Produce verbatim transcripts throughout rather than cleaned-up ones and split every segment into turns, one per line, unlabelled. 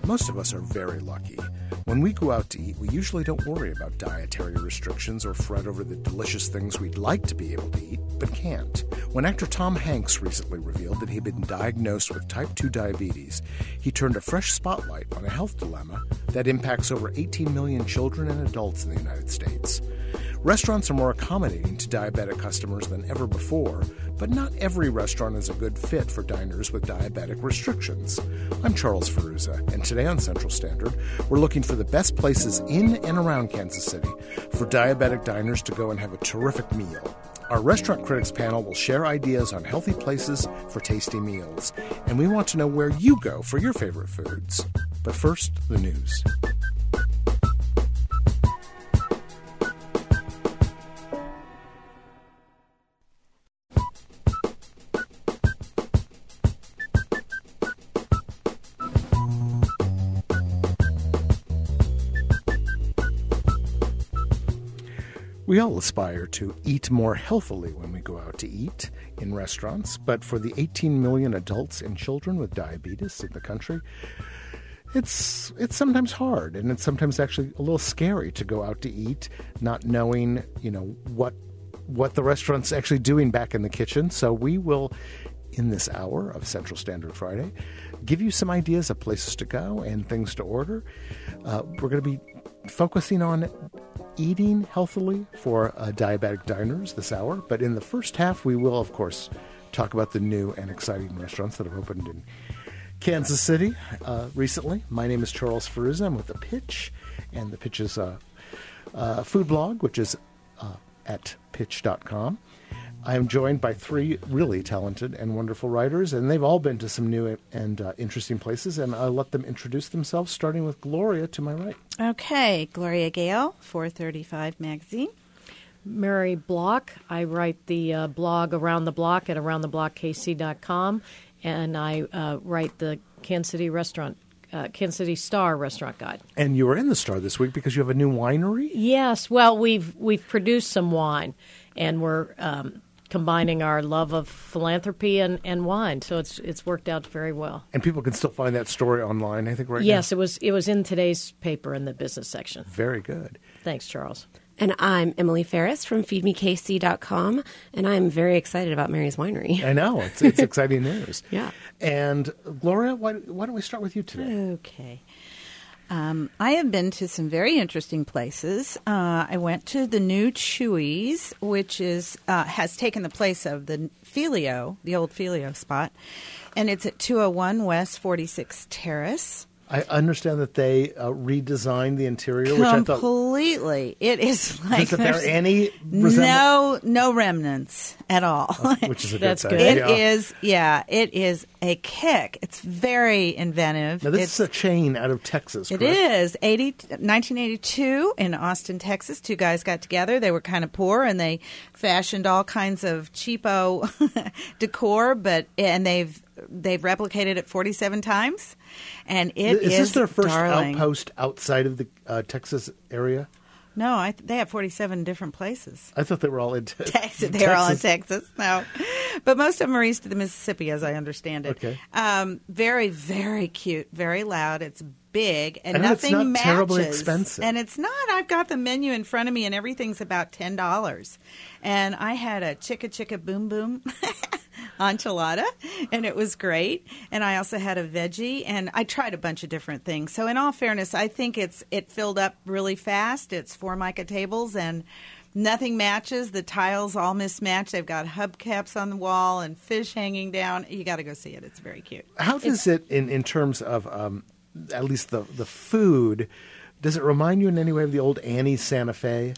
Most of us are very lucky. When we go out to eat, we usually don't worry about dietary restrictions or fret over the delicious things we'd like to be able to eat, but can't. When actor Tom Hanks recently revealed that he'd been diagnosed with type two diabetes, he turned a fresh spotlight on a health dilemma that impacts over eighteen million children and adults in the United States. Restaurants are more accommodating to diabetic customers than ever before, but not every restaurant is a good fit for diners with diabetic restrictions. I'm Charles Ferruzza, and today on Central Standard, we're looking for the best places in and around Kansas City for diabetic diners to go and have a terrific meal. Our Restaurant Critics panel will share ideas on healthy places for tasty meals, and we want to know where you go for your favorite foods. But first, the news. We all aspire to eat more healthily when we go out to eat in restaurants, but for the eighteen million adults and children with diabetes in the country, it's it's sometimes hard, and it's sometimes actually a little scary to go out to eat, not knowing, you know, what what the restaurant's actually doing back in the kitchen. So we will, in this hour of Central Standard Friday, give you some ideas of places to go and things to order. Uh, we're going to be focusing on eating healthily for uh, diabetic diners this hour. But in the first half, we will, of course, talk about the new and exciting restaurants that have opened in Kansas City uh, recently. My name is Charles Ferruzza. I'm with The Pitch, and The Pitch is a, a food blog, which is uh, at pitch dot com. I am joined by three really talented and wonderful writers, and they've all been to some new and uh, interesting places, and I'll let them introduce themselves, starting with Gloria to my right.
Okay, Gloria Gale, four thirty-five Magazine.
Mary Block. I write the uh, blog Around the Block at around the block k c dot com, and I uh, write the Kansas City Restaurant, uh, Kansas City Star Restaurant Guide.
And you were in the Star this week because you have a new winery?
Yes. Well, we've we've produced some wine, and we're um, combining our love of philanthropy and, and wine, so it's it's worked out very well.
And people can still find that story online, I think, right
yes,
now?
Yes, it was it was in today's paper in the business section.
Very good.
Thanks, Charles.
And I'm Emily Ferris from feed me k c dot com, and I'm very excited about Mary's Winery.
I know. It's, it's exciting news.
Yeah.
And Gloria, why, why don't we start with you today?
Okay. Um, I have been to some very interesting places. Uh, I went to the new Chuy's, which is uh, has taken the place of the Filio, the old Filio spot, and it's at two oh one West forty-sixth Terrace.
I understand that they uh, redesigned the interior, which I thought
completely. It is like
is there any resemblance?
no no remnants at all.
Oh, which is a
That's
good
good.
thing.
It
yeah.
is, yeah, it is a kick. It's very inventive.
Now, this
it's,
is a chain out of Texas,
It
correct?
is. eighty, nineteen eighty-two in Austin, Texas. Two guys got together. They were kind of poor, and they fashioned all kinds of cheapo decor, but and they've they've replicated it forty-seven times, and it
is
is
this their first
darling.
outpost outside of the uh, Texas area?
No, I, they have forty-seven different places.
I thought they were all in te-
Texas. They're all in Texas. No. But most of them are east of the Mississippi, as I understand it.
Okay.
Um, very, very cute, very loud. It's big, and
And it's
nothing
not
matches.
terribly expensive.
And it's not. I've got the menu in front of me, and everything's about ten dollars. And I had a chicka chicka boom boom enchilada, and it was great. And I also had a veggie, and I tried a bunch of different things. So in all fairness, I think it's it filled up really fast. It's four mica tables, and nothing matches. The tiles all mismatched. They've got hubcaps on the wall and fish hanging down. You got to go see it. It's very cute.
How does it, in, in terms of um, at least the, the food, does it remind you in any way of the old Annie's Santa Fe?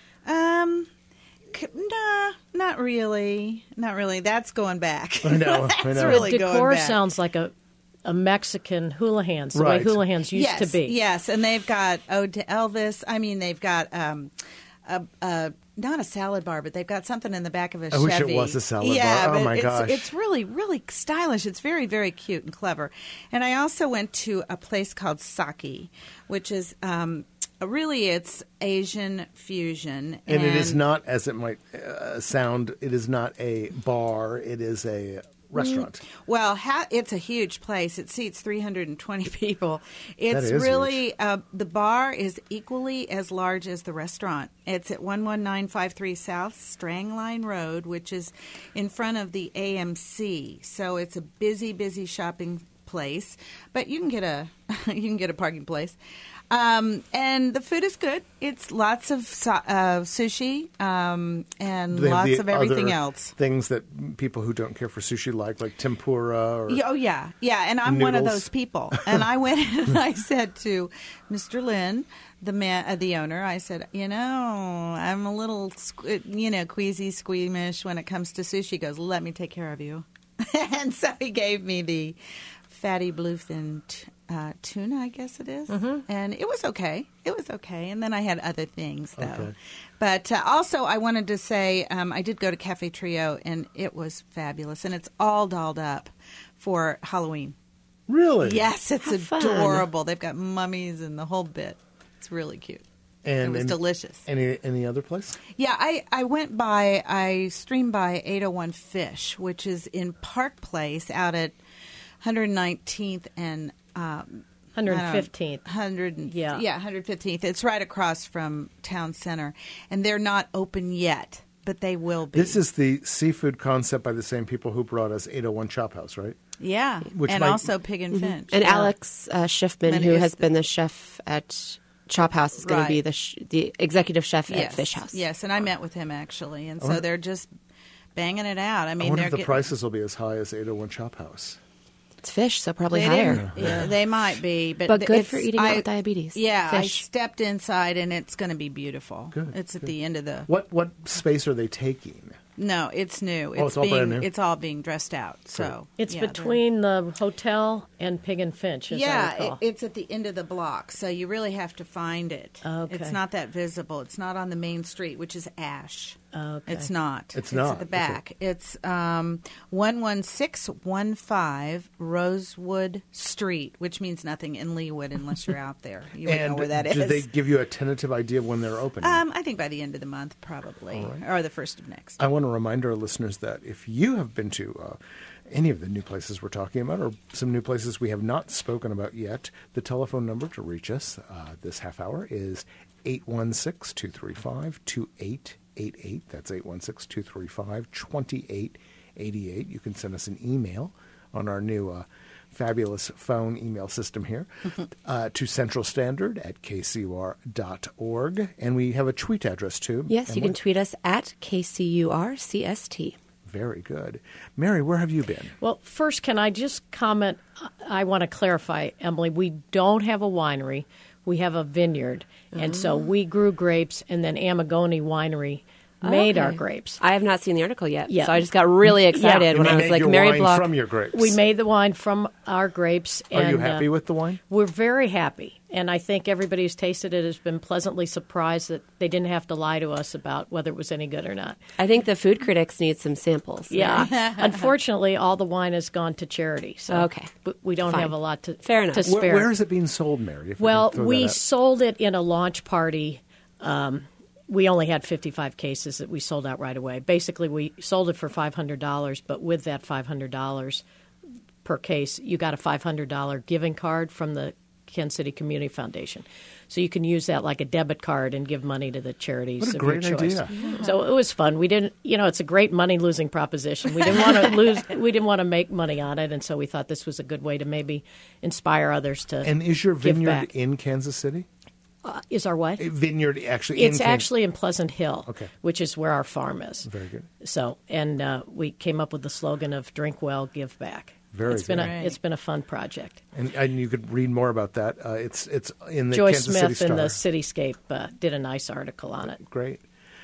Um, c- nah, not really. Not really. That's going back.
I know.
That's
I know.
really
The
going
decor
back.
sounds like a a Mexican houlihan's, the
Right.
way houlihan's used
yes,
to be.
Yes, and they've got Ode to Elvis. I mean, they've got um, a, a not a salad bar, but they've got something in the back of a
I
Chevy.
wish it was a salad
yeah,
bar. Oh,
but
my
it's,
gosh.
It's really, really stylish. It's very, very cute and clever. And I also went to a place called Saki, which is um, really it's Asian fusion.
And, and it is not, as it might uh, sound, it is not a bar. It is a restaurant?
Well, ha- it's a huge place. It seats three hundred twenty people. It's
is
really, uh, the bar is equally as large as the restaurant. It's at one one nine five three South Strangline Road, which is in front of the A M C. So it's a busy, busy shopping place. But you can get a you can get a parking place. Um, and the food is good. It's lots of so- uh, sushi um, and
Do they have
lots
the
of everything
other
else.
Things that people who don't care for sushi like, like tempura or
Yeah, oh, yeah. Yeah, and I'm one of
noodles.
those people. And I went and I said to Mister Lynn, the man, uh, the owner, I said, you know, I'm a little, squ- you know, queasy, squeamish when it comes to sushi. He goes, let me take care of you. And so he gave me the fatty bluefin t- uh, tuna, I guess it is. Mm-hmm. And it was okay. It was okay. And then I had other things, though.
Okay.
But uh, also, I wanted to say um, I did go to Cafe Trio, and it was fabulous. And it's all dolled up for Halloween.
Really?
Yes, it's
How fun.
adorable. They've got mummies and the whole bit. It's really cute.
And,
it was
and
delicious.
Any any other place?
Yeah, I, I went by, I streamed by eight oh one Fish, which is in Park Place out at one hundred nineteenth and um,
one hundred fifteenth.
one hundred,
Yeah.
yeah, one hundred fifteenth. It's right across from Town Center. And they're not open yet, but they will be.
This is the seafood concept by the same people who brought us eight oh one Chop House, right?
Yeah,
Which
and
might-
also Pig and Finch.
And
Yeah.
Alex uh, Schiffman,
And
who
is
has
the-
been the chef at Chop House, is going
Right.
to be the sh- the executive chef
yes.
at Fish House.
Yes, and I met with him, actually. And so
wonder-
they're just banging it out. I
I
mean,
wonder
they're
if the
getting,
prices will be as high as eight oh one Chop House.
It's fish, so probably
They
higher.
didn't- Yeah, they might be, but
But good
it's-
for eating out
I-
with diabetes.
Yeah, I
Fish.
stepped inside, and it's going to be beautiful.
Good,
It's at
good.
the end of the.
What what space are they taking?
No, it's new.
Oh, it's all
being,
brand new?
It's all being dressed out. So
It's
yeah, they're-
between the hotel and Pig and Finch, as I
Yeah,
recall.
it, it's at the end of the block, so you really have to find it.
Okay.
It's not that visible. It's not on the main street, which is Ash.
Okay.
It's not.
It's not.
at the back. It's um, one one six one five Rosewood Street, which means nothing in Leawood unless you're out there. You wouldn't
and
know where that
do
is.
they give you a tentative idea of when they're opening?
um, I think by the end of the month, probably, or the first of next.
I want to remind our listeners that if you have been to uh, any of the new places we're talking about, or some new places we have not spoken about yet, the telephone number to reach us uh, this half hour is eight one six, two three five, two eight eight eight. That's eight one six, two three five, two eight eight eight. You can send us an email on our new uh, fabulous phone email system here uh, to Central Standard at k c u r dot org. And we have a tweet address too.
Yes, you
Emily?
can tweet us at K C U R C S T.
Very good. Mary, where have you been?
Well, first, can I just comment? I want to clarify, Emily, we don't have a winery. We have a vineyard. And so we grew grapes, and then Amagoni Winery made our
Okay.
grapes.
I have not seen the article yet,
Yeah.
so I just got really excited
Yeah.
And
when
they
I was
made
like,
your
Mary
wine
Block.
from your grapes.
We made the wine from our grapes.
Are
and,
you happy
uh,
with the wine?
We're very happy. And I think everybody who's tasted it has been pleasantly surprised that they didn't have to lie to us about whether it was any good or not.
I think the food critics need some samples.
Yeah. Unfortunately, all the wine has gone to charity. So
Okay.
b- we don't
Fine.
have a lot to,
Fair enough.
to
Where,
spare.
where is it being sold, Mary? If
Well,
can throw
we
that out?
sold it in a launch party. Um, we only had fifty-five cases that we sold out right away. Basically, we sold it for five hundred dollars, but with that five hundred dollars per case, you got a five hundred dollars giving card from the Kansas City Community Foundation. So you can use that like a debit card and give money to the charities
What a
of
great
your choice.
idea.
So it was fun. We didn't, you know, it's a great money-losing proposition. We didn't want to lose. We didn't want to make money on it, and so we thought this was a good way to maybe inspire others to.
And is your
give
vineyard
back.
in Kansas City?
Uh, is our what?
A vineyard actually
It's
in Kan-
actually in Pleasant Hill,
Okay.
which is where our farm is.
Very good.
So, and uh, we came up with the slogan of "Drink well, give back."
Very
it's been
good.
a
Right.
it's been a fun project.
And, and you could read more about that. Uh, it's it's in the
Joyce
Kansas City
Smith in the
Star.
Cityscape uh, did a nice article on it.
Great.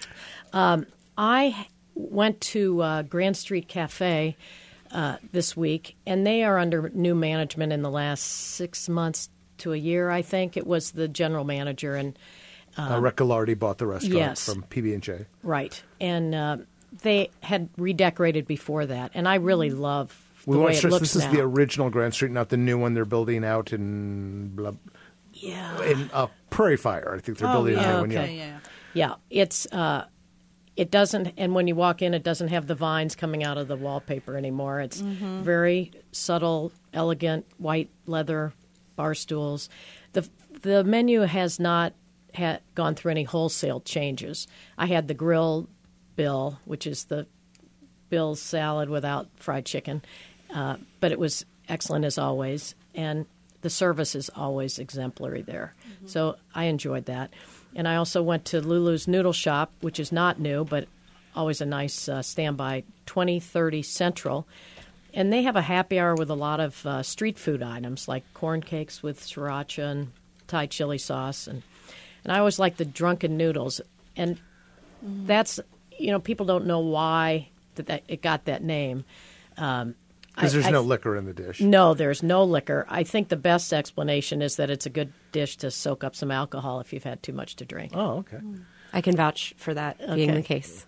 I went to uh, Grand Street Cafe uh, this week, and they are under new management in the last six months to a year. I think it was the general manager and.
Uh, Reccolardi bought the restaurant
yes.
from P B and J.
Right. And uh, they had redecorated before that. And I really love
We
the
want
way
to
it
stress
looks
this is
now.
the original Grand Street, not the new one they're building out in blah,
yeah.
in uh, Prairie Fire. I think they're
Oh,
building a
yeah,
new one.
okay,
Yeah.
yeah.
Yeah. It's, uh, it doesn't, and when you walk in, it doesn't have the vines coming out of the wallpaper anymore. It's
Mm-hmm.
very subtle, elegant, white leather bar stools. The the menu has not ha- gone through any wholesale changes. I had the grill bill, which is the Bill's salad without fried chicken, uh, but it was excellent as always, and the service is always exemplary there. Mm-hmm. So I enjoyed that. And I also went to Lulu's Noodle Shop, which is not new, but always a nice uh, standby, twenty thirty Central. And they have a happy hour with a lot of uh, street food items like corn cakes with sriracha and Thai chili sauce. And, and I always like the drunken noodles. And mm-hmm. that's, you know, people don't know why that, that it got that name. Um,
Because there's
I,
no
I,
liquor in the dish.
No, there's no liquor. I think the best explanation is that it's a good dish to soak up some alcohol if you've had too much to drink.
Oh, okay.
I can vouch for that being
Okay.
the case.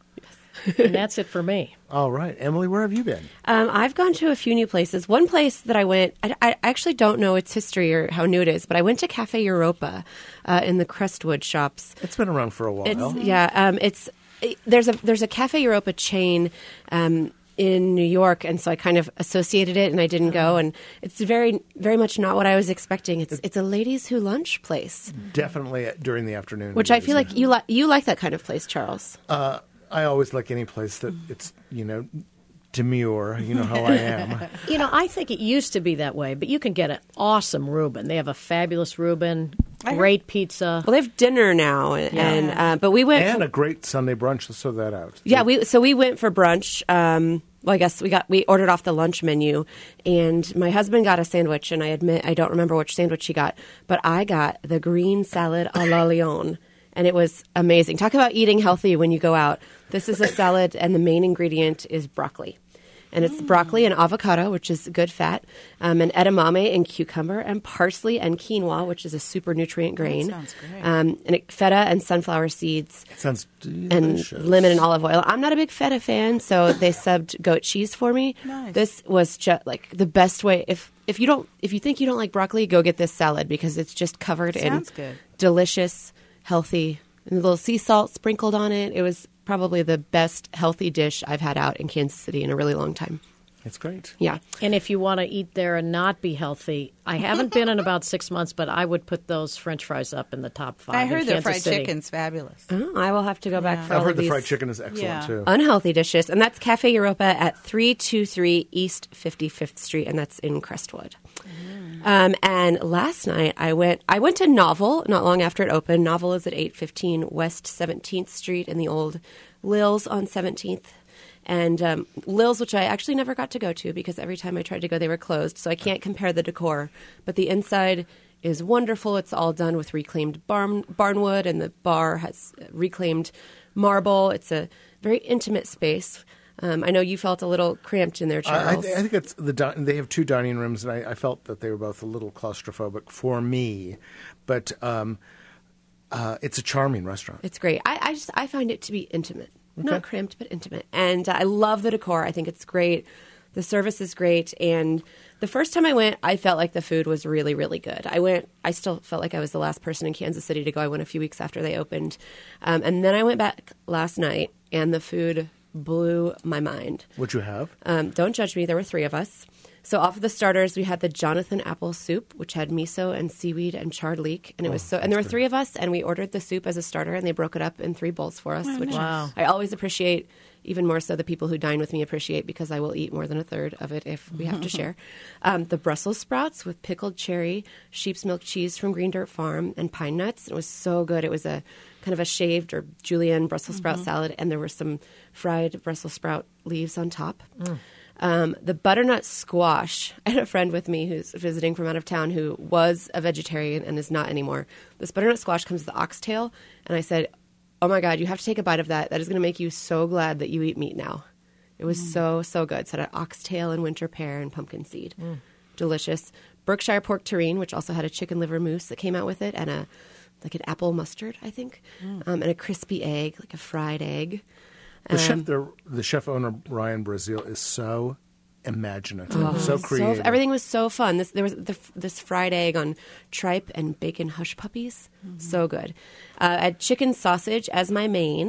And that's it for me.
All right. Emily, where have you been?
Um, I've gone to a few new places. One place that I went, I, I actually don't know its history or how new it is, but I went to Cafe Europa uh, in the Crestwood shops.
It's been around for a while.
It's, yeah, um, it's it, there's a there's a Cafe Europa chain um, in New York, and so I kind of associated it, and I didn't go. And it's very very much not what I was expecting. It's it's a ladies who lunch place,
Definitely during the afternoon.
which
it
I
is.
feel like you like you like that kind of place, Charles.
Uh, I always like any place that it's, you know, demure. You know how I am.
You know, I think it used to be that way, but you can get an awesome Reuben. They have a fabulous Reuben, great pizza.
Well, they have dinner now, and, and uh, but we went
And
for,
a great Sunday brunch. Let's throw that out.
yeah, we so we went for brunch. Um, well, I guess we got we ordered off the lunch menu, and my husband got a sandwich, and I admit I don't remember which sandwich he got, but I got the green salad a la Lyon. And it was amazing. Talk about eating healthy when you go out. This is a salad, and the main ingredient is broccoli. And it's broccoli and avocado, which is good fat, um, and edamame and cucumber, and parsley and quinoa, which is a super nutrient grain.
That sounds great.
Um, and it, feta and sunflower seeds.
It sounds
And
delicious.
lemon and olive oil. I'm not a big feta fan, so they subbed goat cheese for me.
Nice.
This was just like the best way. If if you don't, if you think you don't like broccoli, go get this salad because it's just covered
Sounds
in
good.
delicious, healthy, and a little sea salt sprinkled on it. It was probably the best healthy dish I've had out in Kansas City in a really long time.
It's great.
Yeah.
And if you want to eat there and not be healthy, I haven't been in about six months, but I would put those French fries up in the top five.
I
in
heard the
Kansas
fried
City.
chicken's fabulous.
Oh, I will have to go back
Yeah.
for
I've
all
heard
of
the
these
fried chicken is excellent
Yeah.
too.
unhealthy dishes. And that's Cafe Europa at three twenty-three East fifty-fifth Street, and that's in Crestwood. Um, and last night I went I went to Novel not long after it opened. Novel is at eight fifteen West seventeenth Street in the old Lil's on seventeenth. And um, Lil's, which I actually never got to go to because every time I tried to go, they were closed. So I can't compare the decor. But the inside is wonderful. It's all done with reclaimed barn, barnwood, and the bar has reclaimed marble. It's a very intimate space. Um, I know you felt a little cramped in there,
I, I,
Charles.
th- I think it's the di- they have two dining rooms, and I, I felt that they were both a little claustrophobic for me. But um, uh, it's a charming restaurant.
It's great. I, I just I find it to be intimate,
Okay.
not cramped, but intimate. And uh, I love the decor. I think it's great. The service is great. And the first time I went, I felt like the food was really, really good. I went. I still felt like I was the last person in Kansas City to go. I went a few weeks after they opened, um, and then I went back last night, and the food blew my mind.
What'd you have?
Um, don't judge me. There were three of us. So off of the starters, we had the Jonathan apple soup, which had miso and seaweed and charred leek, and it was so. And there were three of us, and we ordered the soup as a starter, and they broke it up in three bowls for us, which
Wow.
I always appreciate. Even more so, the people who dine with me appreciate because I will eat more than a third of it if we have to share. Um, the Brussels sprouts with pickled cherry, sheep's milk cheese from Green Dirt Farm, and pine nuts. It was so good. It was a kind of a shaved or julienne Brussels sprout salad, and there were some fried Brussels sprout leaves on top. Um, the butternut squash. I had a friend with me who's visiting from out of town who was a vegetarian and is not anymore. This butternut squash comes with oxtail, and I said, oh my God, you have to take a bite of that. That is going to make you so glad that you eat meat now. It was so, so good. So it had oxtail and winter pear and pumpkin seed. Delicious. Berkshire pork terrine, which also had a chicken liver mousse that came out with it, and a like an apple mustard, I think, um, and a crispy egg, like a fried egg.
The
Um,
chef, the, the chef owner Ryan Brazil is so imaginative, so creative.
So, everything was so fun. This there was the, this fried egg on tripe and bacon hush puppies. So good. Uh, I had chicken sausage as my main.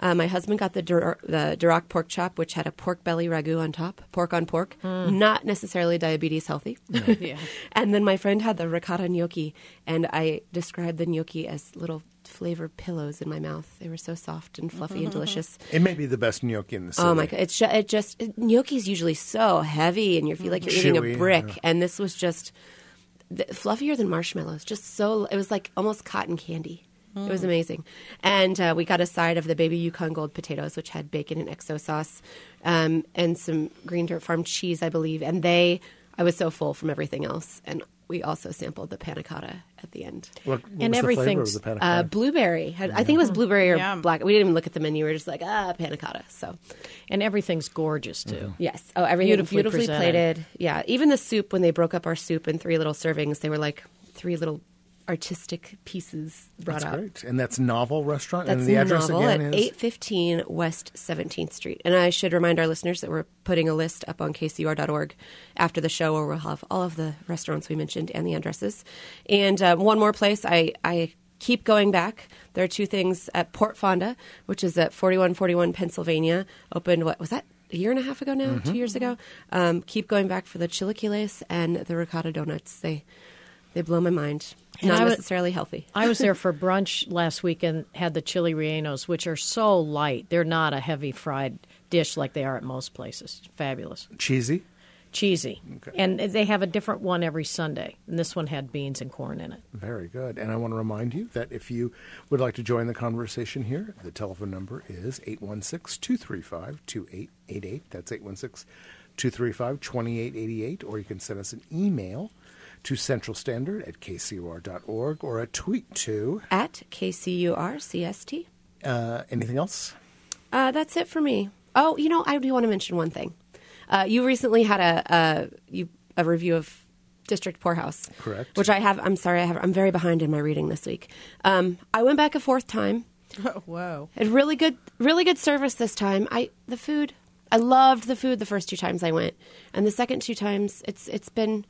Uh, my husband got the Dur- the Duroc pork chop, which had a pork belly ragu on top, pork on pork, mm. not necessarily diabetes healthy. No. Yeah. And then my friend had the ricotta gnocchi, and I described the gnocchi as little flavored pillows in my mouth. They were so soft and fluffy mm-hmm. and delicious.
It may be the best gnocchi in the city.
Oh my god! It's ju- it just it, gnocchi is usually so heavy, and you feel like you're Chewy, eating a brick. Yeah. And this was just th- fluffier than marshmallows. Just so it was like almost cotton candy. Mm. It was amazing. And uh, we got a side of the baby Yukon Gold potatoes, which had bacon and X O sauce, um, and some Green Dirt Farm cheese, I believe. And they, I was so full from everything else. And we also sampled the panna cotta at the end.
What, what
and
was
everything,
the flavor of the panna cotta?
Uh, blueberry. Had, yeah. I think it was blueberry or yeah. black. We didn't even look at the menu. We were just like, ah, panna cotta. So,
and everything's gorgeous too. Mm-hmm.
Yes. Oh, everything beautifully, beautifully plated. Yeah. Even the soup. When they broke up our soup in three little servings, they were like three little artistic pieces brought
that's
out.
Great. And that's Novel Restaurant?
That's
and the address
Novel
again
at
is?
eight fifteen West seventeenth Street. And I should remind our listeners that we're putting a list up on K C U R dot org after the show where we'll have all of the restaurants we mentioned and the addresses. And um, one more place, I, I keep going back. There are two things at Port Fonda, which is at forty-one forty-one Pennsylvania. Opened, what was that? A year and a half ago now? Mm-hmm. Two years ago? Um, keep going back for the chilaquiles and the ricotta donuts. They they blow my mind.
And
Not
I was,
necessarily healthy.
I was there for brunch last week and had the chili rellenos, which are so light. They're not a heavy fried dish like they are at most places. Fabulous.
Cheesy?
Cheesy.
Okay.
And they have a different one every Sunday. And this one had beans and corn in it.
Very good. And I want to remind you that if you would like to join the conversation here, the telephone number is eight one six, two three five, two eight eight eight. That's eight one six, two three five, two eight eight eight. Or you can send us an email to Central Standard at K C U R dot org or a tweet to
at K C U R C S T.
Uh, anything else?
Uh, that's it for me. Oh, you know, I do want to mention one thing. Uh, you recently had a a, you, a review of District Poorhouse,
correct?
Which I have. I'm sorry, I have. I'm very behind in my reading this week. Um, I went back a fourth time.
Oh, whoa!
Had really good, really good service this time. I the food. I loved the food the first two times I went, and the second two times it's it's been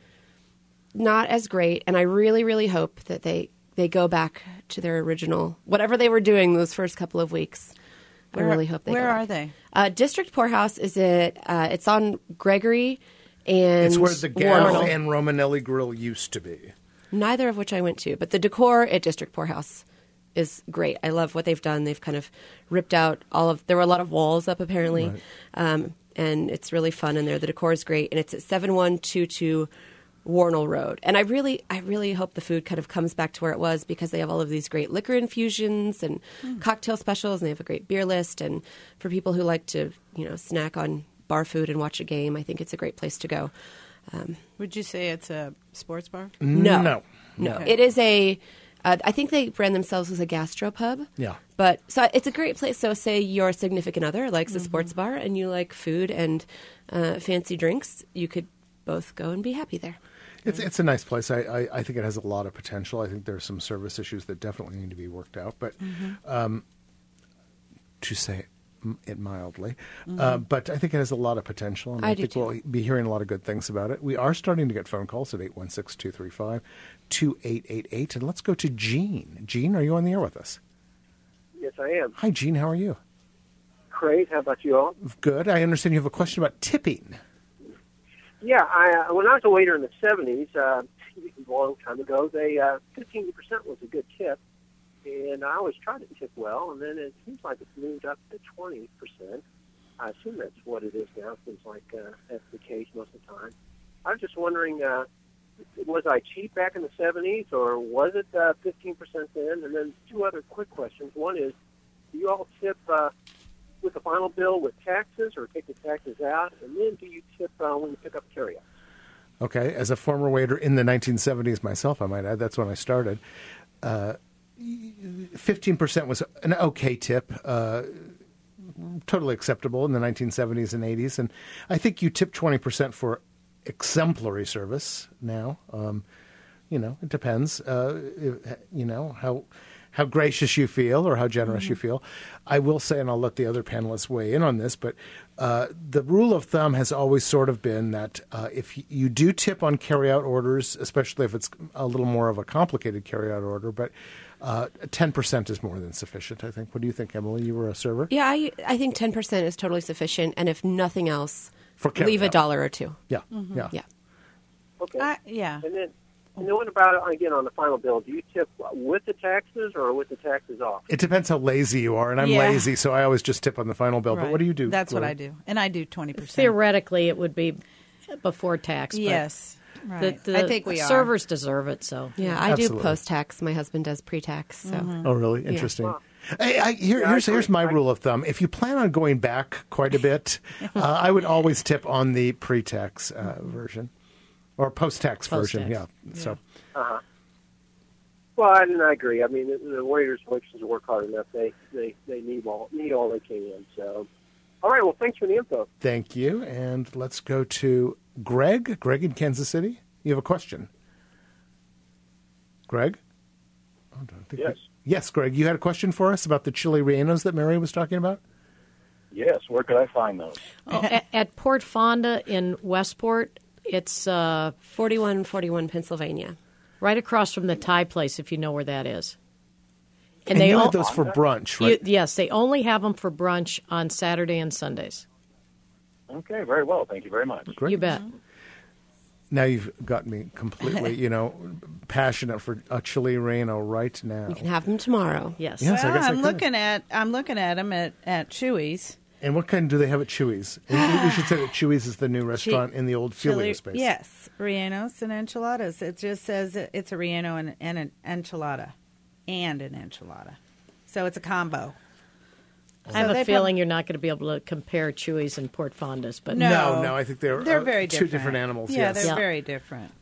not as great, and I really, really hope that they, they go back to their original, whatever they were doing those first couple of weeks.
Where,
I really hope they
Where
go
are
back.
they?
Uh, District Poorhouse is it? Uh, it's on Gregory and
It's where the Gaff
Warnell.
and Romanelli Grill used to be.
Neither of which I went to, but the decor at District Poorhouse is great. I love what they've done. They've kind of ripped out all of, there were a lot of walls up apparently,
Right.
um, and it's really fun in there. The decor is great, and it's at seven one two two Warnell Road. And I really, I really hope the food kind of comes back to where it was because they have all of these great liquor infusions and mm. cocktail specials, and they have a great beer list. And for people who like to, you know, snack on bar food and watch a game, I think it's a great place to go. Um,
Would you say it's a sports bar?
No.
No.
No.
Okay.
It is a, uh, I think they brand themselves as a gastropub.
Yeah.
But, so it's a great place. So say your significant other likes mm-hmm. a sports bar and you like food and uh, fancy drinks, you could both go and be happy there.
It's it's a nice place. I, I, I think it has a lot of potential. I think there's some service issues that definitely need to be worked out. But mm-hmm. um, to say it mildly, mm-hmm. uh, but I think it has a lot of potential, and I,
I
think
too.
we'll be hearing a lot of good things about it. We are starting to get phone calls at eight one six, two three five, two eight eight eight. And let's go to Jean. Jean, are you on the air with us?
Yes, I am.
Hi, Jean. How are you?
Great. How about you all?
Good. I understand you have a question about tipping.
Yeah, I, uh, when I was a waiter in the seventies, uh, a long time ago, they uh, fifteen percent was a good tip, and I always tried to tip well, and then it seems like it's moved up to twenty percent. I assume that's what it is now. It seems like uh, that's the case most of the time. I was just wondering, uh, was I cheap back in the seventies, or was it uh, fifteen percent then? And then two other quick questions. One is, do you all tip uh, with the final bill with taxes or take the taxes out? And then do you tip uh, when you pick up carryout?
Okay. As a former waiter in the nineteen seventies myself, I might add, that's when I started. Uh, fifteen percent was an okay tip, uh, totally acceptable in the nineteen seventies and eighties. And I think you tip twenty percent for exemplary service now. Um, you know, it depends, uh, if, you know, how... how gracious you feel or how generous mm-hmm. you feel. I will say, and I'll let the other panelists weigh in on this, but uh, the rule of thumb has always sort of been that uh, if you do tip on carryout orders, especially if it's a little more of a complicated carryout order, but Uh, ten percent is more than sufficient, I think. What do you think, Emily? You were a server?
Yeah, I, I think ten percent is totally sufficient. And if nothing else,
For carry
leave a
out.
dollar or two.
Yeah,
Mm-hmm.
yeah.
Yeah.
Okay.
Uh, yeah.
And then, and then what about, again, on the final bill? Do you tip with the taxes or with the taxes off?
It depends how lazy you are, and I'm
Yeah.
lazy, so I always just tip on the final bill. But
Right.
what do you do?
That's what
Gloria?
I do. And I do twenty percent.
Theoretically, it would be before tax. But
Yes. Right.
The, the
I think we are.
servers deserve it. So
Yeah, I do
Absolutely.
post-tax. My husband does pre-tax. So.
Mm-hmm.
Oh, really? Interesting. Hey, I, here,
Yeah,
here's
I-
here's my
I-
rule of thumb. If you plan on going back quite a bit, uh, I would always tip on the pre-tax uh, version or post-tax, version. Yeah.
Post-tax.
So
Uh-huh. Well, I, and I agree. I mean, the, the waiters and waitresses work hard enough. They, they, they need all need all they can. So, all right. Well, thanks for the info.
thank you, and let's go to Greg. Greg in Kansas City. You have a question, Greg? Oh, I don't think
Yes.
we- yes, Greg. You had a question for us about the chili rellenos that Mary was talking about.
Yes, where could I find those?
oh, at, at Port Fonda in Westport, it's uh,
forty-one forty-one Pennsylvania.
right across from the Thai place, if you know where that is.
And,
they
you
all-
had those for brunch,
you-
right?
yes, they only have them for brunch on Saturday and Sundays.
Okay, very well. Thank you very much.
Great.
You bet.
Now you've got me completely, you know, passionate for a chili relleno right now.
You can have them tomorrow.
Yes.
Yes, I
Well,
guess I
I'm
could.
looking at I'm looking at them at at Chewy's.
And what kind do they have at Chewy's? And we should say that Chewy's is the new restaurant in the old Fulia
Chili-
space.
Yes, rellenos and enchiladas. It just says it- it's a relleno and, and an enchilada, and an enchilada. So it's a combo.
I have
So
a
they
feeling you're not going to be able to compare Chewy's and Port Fonda's, but
No.
No, no, I think they're,
They're
uh,
very
two
different.
different animals.
Yeah,
yes.
they're
Yeah.
very different.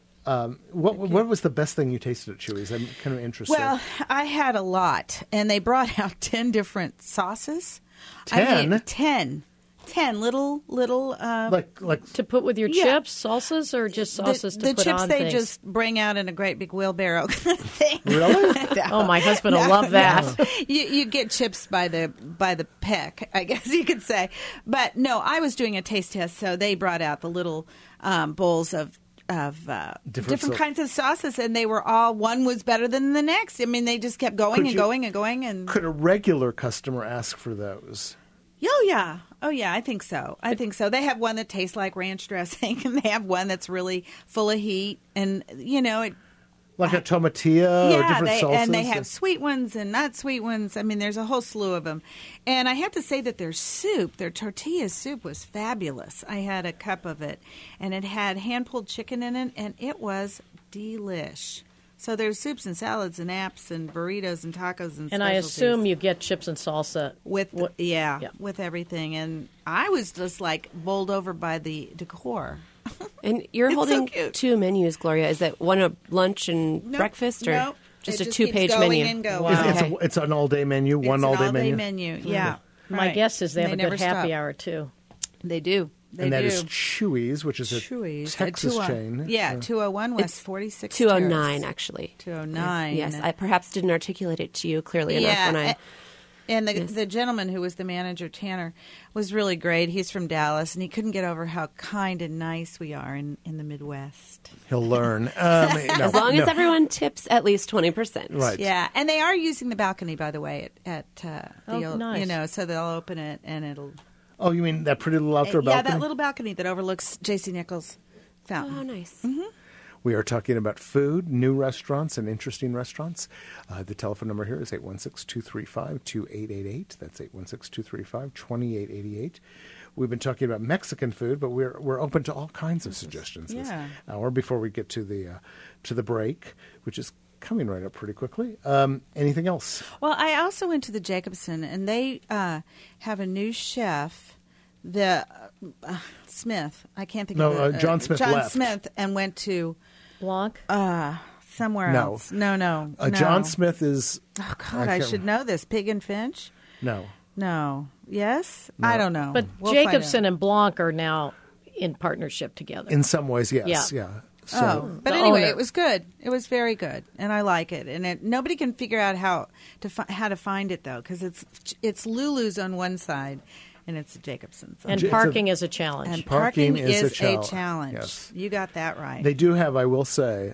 What what was the best thing you tasted at Chewy's? I'm kind of interested.
Well, I had a lot, and they brought out ten different sauces. I
Ten?
mean, ten. Ten little little. Uh,
like like
to put with your
Yeah.
chips, salsas, or just sauces
the,
to
the
put
chips
on
they
things?
just bring out in a great big wheelbarrow thing.
really?
Oh, my husband will love that.
you, you get chips by the by the peck, I guess you could say. But no, I was doing a taste test, so they brought out the little um, bowls of of uh,
Different
different,
sau-
kinds of sauces, and they were all one was better than the next. I mean, they just kept going
Could
and
you-
going and going and.
Could a regular customer ask for those?
Oh yeah, oh yeah, I think so. I think so. They have one that tastes like ranch dressing, and they have one that's really full of heat, and you know it.
Like a tomatilla or
yeah,
different
they,
salsas?
and they have sweet ones and not sweet ones. I mean, there's a whole slew of them. And I have to say that their soup, their tortilla soup, was fabulous. I had a cup of it, and it had hand pulled chicken in it, and it was delish. So there's soups and salads and apps and burritos and tacos and.
And I
specialties.
assume you get chips and salsa
with
What-
yeah,
yeah.
with everything, and I was just like bowled over by the decor.
And you're
It's so
holding
cute.
two menus, Gloria. Is that one a lunch and
Nope,
breakfast, or
nope.
just
It
a
just
two-page
keeps going
menu?
and going.
Wow.
It's,
Okay.
a, it's an all day menu, one
it's
all
an
day
all-day
menu.
menu. Yeah,
My
right.
guess is they have
They
a
never
good happy
stop.
hour too.
They do. They
And that
do.
is Chewy's, which is a
Chewy's.
Texas
Uh, two oh-
chain.
Yeah,
Uh,
two oh one West
It's
forty-six.
two oh nine, actually.
two oh nine.
Yes, I perhaps didn't articulate it to you clearly enough
Yeah,
when I.
a- and the
Yes.
the gentleman who was the manager, Tanner, was really great. He's from Dallas, and he couldn't get over how kind and nice we are in, in the Midwest.
He'll learn. Um, no,
As long
no.
as everyone tips at least twenty percent.
Right.
Yeah, and they are using the balcony, by the way, at, at uh, the
Oh,
old,
nice.
you know, so they'll open it and it'll
Oh, you mean that pretty little outdoor
yeah,
balcony?
that little balcony that overlooks J C Nichols Fountain.
Oh, how nice.
We are talking about food, new restaurants, and interesting restaurants. Uh, the telephone number here is eight one six, two three five, two eight eight eight. That's eight one six, two three five, two eight eight eight. We've been talking about Mexican food, but we're we're open to all kinds of suggestions this
Yeah.
hour before we get to the uh, to the break, which is coming right up pretty quickly. Um, anything else?
Well, I also went to the Jacobson, and they uh, have a new chef, the uh, Smith. I can't think
No,
of the,
uh, John Smith
John
left.
Smith, and went to
Blanc.
uh, somewhere
No.
else. No, no,
Uh,
no.
John Smith is
Oh God,
I
I,
can't-
should know this. Pig and Finch.
no.
No. Yes. I don't know.
But
We'll find
Jacobson
out.
and Blanc are now in partnership together.
In some ways, yes. Yeah.
Yeah.
So,
Oh, but
The
anyway,
owner.
it was good. It was very good, and I like it. And it, nobody can figure out how to fi- how to find it though, because it's it's Lulu's on one side, and it's Jacobson's. On
and
It's a-
parking is a challenge.
And
Parking
parking,
is a
is,
chal-
a challenge.
yes.
You got that right.
they do have, I will say,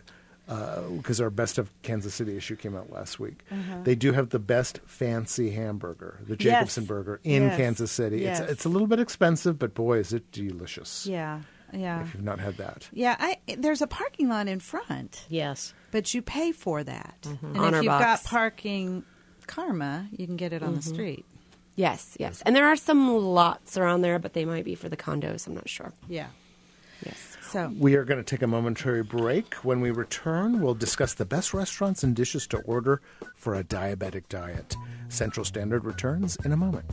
because our Best of Kansas City issue came out last week.
Uh-huh.
They do have the best fancy hamburger, the Jacobson
Yes.
burger in
Yes.
Kansas City.
Yes.
It's it's a little bit expensive, but boy, is it delicious.
Yeah, yeah.
If you've not had that.
Yeah, I, there's a parking lot in front,
Yes.
but you pay for that. And
On
if
our
you've
box.
got parking karma, you can get it on the street.
Yes, yes. And there are some lots around there, but they might be for the condos. I'm not sure.
Yeah.
Yes.
So
We are going to take a momentary break. When we return, we'll discuss the best restaurants and dishes to order for a diabetic diet. Central Standard returns in a moment.